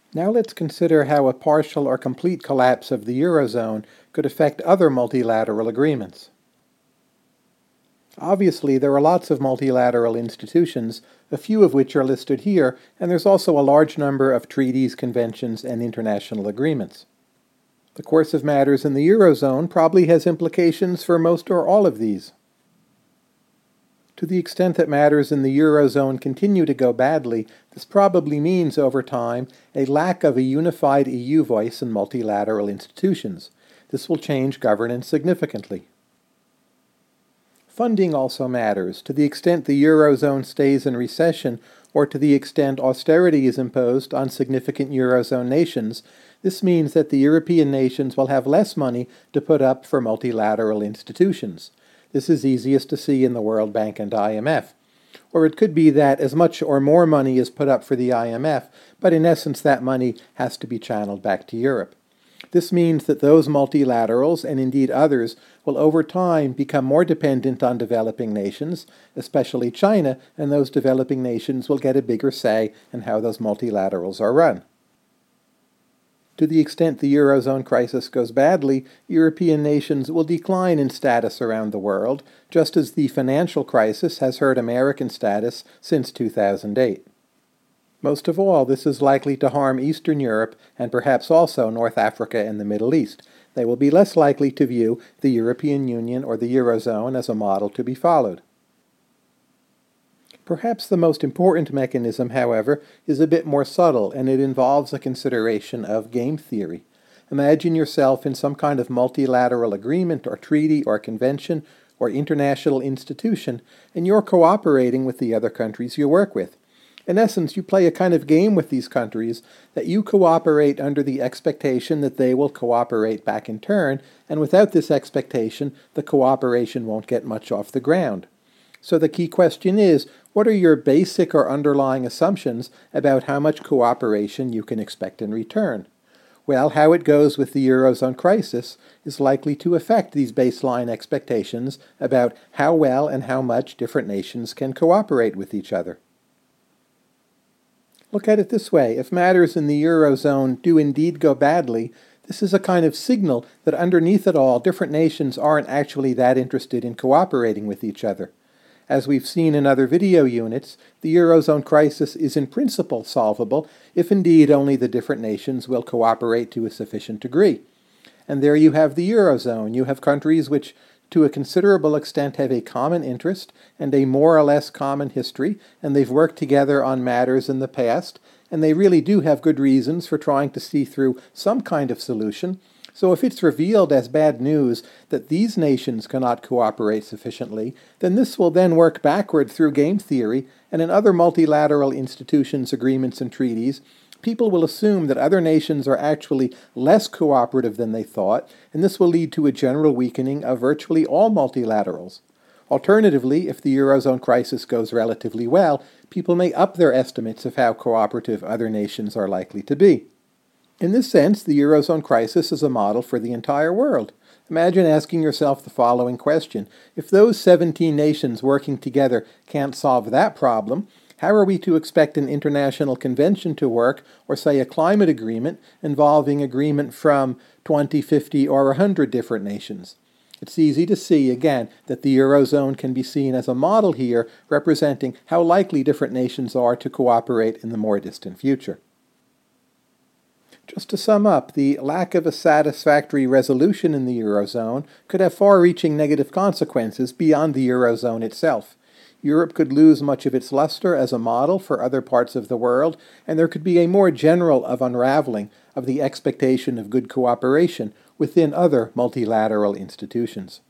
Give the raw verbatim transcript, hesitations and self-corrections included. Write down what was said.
Now let's consider how a partial or complete collapse of the Eurozone could affect other multilateral agreements. Obviously, there are lots of multilateral institutions, a few of which are listed here, and there's also a large number of treaties, conventions, and international agreements. The course of matters in the Eurozone probably has implications for most or all of these. To the extent that matters in the Eurozone continue to go badly, this probably means, over time, a lack of a unified E U voice in multilateral institutions. This will change governance significantly. Funding also matters. To the extent the Eurozone stays in recession, or to the extent austerity is imposed on significant Eurozone nations, this means that the European nations will have less money to put up for multilateral institutions. This is easiest to see in the World Bank and I M F. Or it could be that as much or more money is put up for the I M F, but in essence that money has to be channeled back to Europe. This means that those multilaterals, and indeed others, will over time become more dependent on developing nations, especially China, and those developing nations will get a bigger say in how those multilaterals are run. To the extent the Eurozone crisis goes badly, European nations will decline in status around the world, just as the financial crisis has hurt American status since two thousand eight. Most of all, this is likely to harm Eastern Europe and perhaps also North Africa and the Middle East. They will be less likely to view the European Union or the Eurozone as a model to be followed. Perhaps the most important mechanism, however, is a bit more subtle, and it involves a consideration of game theory. Imagine yourself in some kind of multilateral agreement or treaty or convention or international institution, and you're cooperating with the other countries you work with. In essence, you play a kind of game with these countries that you cooperate under the expectation that they will cooperate back in turn, and without this expectation, the cooperation won't get much off the ground. So the key question is, what are your basic or underlying assumptions about how much cooperation you can expect in return? Well, how it goes with the Eurozone crisis is likely to affect these baseline expectations about how well and how much different nations can cooperate with each other. Look at it this way. If matters in the Eurozone do indeed go badly, this is a kind of signal that underneath it all, different nations aren't actually that interested in cooperating with each other. As we've seen in other video units, the Eurozone crisis is in principle solvable if indeed only the different nations will cooperate to a sufficient degree. And there you have the Eurozone. You have countries which to a considerable extent have a common interest and a more or less common history, and they've worked together on matters in the past, and they really do have good reasons for trying to see through some kind of solution. So if it's revealed as bad news that these nations cannot cooperate sufficiently, then this will then work backward through game theory, and in other multilateral institutions, agreements, and treaties, people will assume that other nations are actually less cooperative than they thought, and this will lead to a general weakening of virtually all multilaterals. Alternatively, if the Eurozone crisis goes relatively well, people may up their estimates of how cooperative other nations are likely to be. In this sense, the Eurozone crisis is a model for the entire world. Imagine asking yourself the following question. If those seventeen nations working together can't solve that problem, how are we to expect an international convention to work, or say a climate agreement involving agreement from twenty, fifty, or one hundred different nations? It's easy to see, again, that the Eurozone can be seen as a model here representing how likely different nations are to cooperate in the more distant future. Just to sum up, the lack of a satisfactory resolution in the Eurozone could have far-reaching negative consequences beyond the Eurozone itself. Europe could lose much of its luster as a model for other parts of the world, and there could be a more general of unraveling of the expectation of good cooperation within other multilateral institutions.